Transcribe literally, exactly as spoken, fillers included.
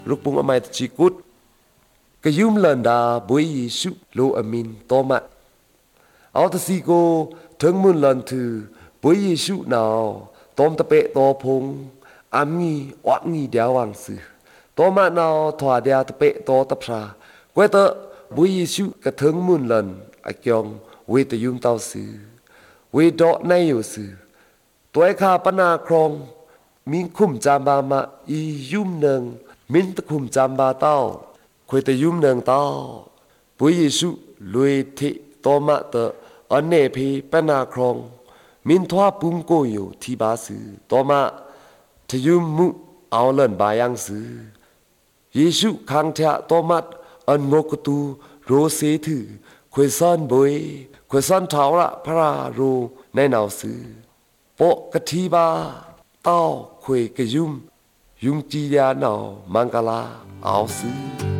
ลูกปุงอมัยตจิกุดก็ยุมเลินดาบุยยิสุโลอามินโตมะเอาตสีโกถึงมุนเลินถือบุยยิสุนาวตอมตะเปะตอพงอามีวักงีเดียวังสือโตมะนาวถวาเดียตะเปะตอตะพรากวยเตะบุยยิสุกระถึงมุนเลินอาเกียงเวตยุมเต้าสือเวดอในอยู่สือตัวไอ้ข้าปนาครองมิงคุมจามบามาอียุมเนึงมินตะคุมจามบาเต้าควยตะยุมเนึงเต้าปุยยิสุลุยทิโตมะเตอันเนพีปนาครองมินทว่าปุงโกอยู่ที่บาสือโตมะทะยุมมุเอาเลินบายังสือยิสุคังเทะโตมะอันงกตูโรเซถือควยซ่อนบวยควยซ่อนเท้าละพระโรในหนาวสือโปกะทีบาเต้าควยกะยุมยุงจียาหนาวมังกลาเอาสือ